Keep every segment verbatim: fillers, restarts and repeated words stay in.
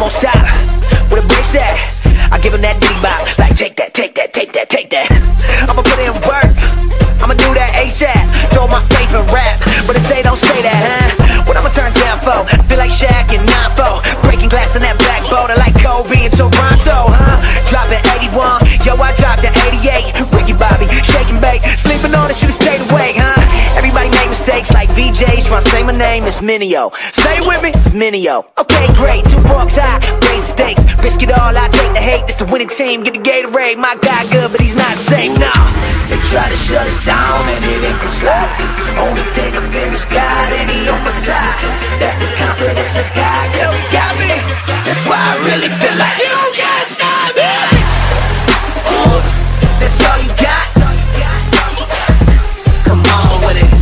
won't stop. Where the brakes at? I give him that ditty bop. Like take that, take that, take that, take that. I'ma put in work, I'ma do that ASAP. Throw my faith in rap, but they say don't say that, huh? What I'ma turn down for? I feel like Shaq and nine four, breaking glass on that backboard. I like Kobe and Toronto, huh? Dropping eighty-one, yo I dropped the eighty-eight. Ricky Bobby, shake and bake, sleeping on it, should've stayed awake, huh? Everybody make mistakes like V Js, trying to say my name is Minio. Say it with me, Minio. Okay, great, two forks high, raise the stakes, risk it all, I take the hate. This the winning team, get the Gatorade. My guy good, but he's not safe, nah. They try to shut us down and it ain't gon' slide. Only thing I fear is God and he on my side. That's the confidence I got, cause he got me. That's why I really feel like you can't stop me. Ooh, that's all you got. Come on with it.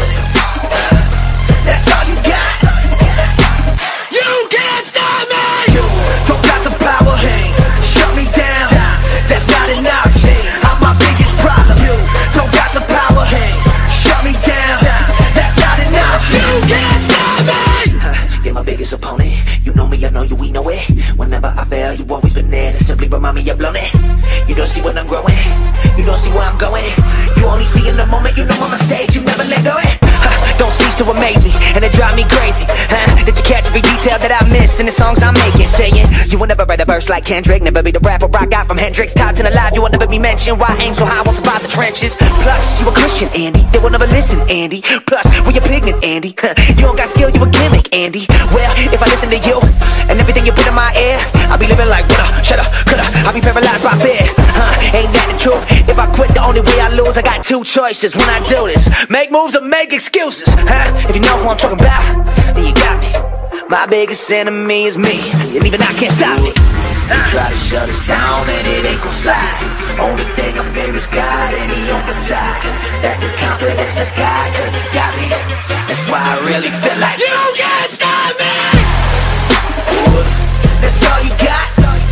That's all you got. You can't stop me. You don't got the power. Shut me down. That's not an option. I'm my biggest problem. You don't got the power. Shut me down. That's not an option. You can't stop me. Huh, you're my biggest opponent. You know me, I know you, we know it. Whenever I fail, you always been there to simply remind me you're blown it. You don't see when I'm growing. You don't see where I'm going. You only see in the moment. You know I'm on stage. You never let go. Huh, don't cease to amaze me, and it drive me crazy. Huh, did you catch every detail that I missed in the songs I'm making? Saying you will never write a verse like Kendrick, never be the rapper I got from Hendrix. Top ten alive, you will never be mentioned. Why aim so high, I won't survive the trenches. Plus, you a Christian, Andy. They will never listen, Andy. Plus, when you're pigment, Andy, huh, you don't got skill, you a gimmick, Andy. Well, if I listen to you and everything you put in my ear, I'll be living like woulda, shoulda, coulda. I'll be paralyzed by fear. Huh, ain't that the truth? If I quit, the only way I lose. I got two choices when I do this: make moves or make excuses. Huh? If you know who I'm talking about, then you got me. My biggest enemy is me, and even I can't stop me. They try to shut us down and it ain't gon' slide. Only thing I fear is God and he on my side. That's the confidence I got, cause he got me. That's why I really feel like you can't stop me. Ooh, that's all you got.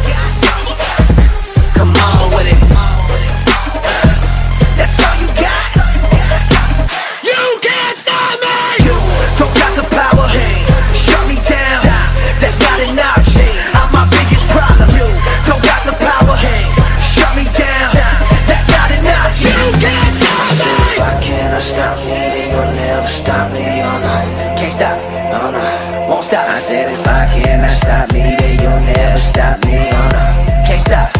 Come on with it. That's all you got. You can't stop me. You don't got the power. Shut me down. That's not an option. I'm my biggest problem. You don't got the power. Shut me down. That's not an option. You can't stop me. I said if I cannot stop me, then you'll never stop me. Oh no, can't stop. Oh no, won't stop. I said if I cannot stop me, then you'll never stop me. Oh no, can't stop.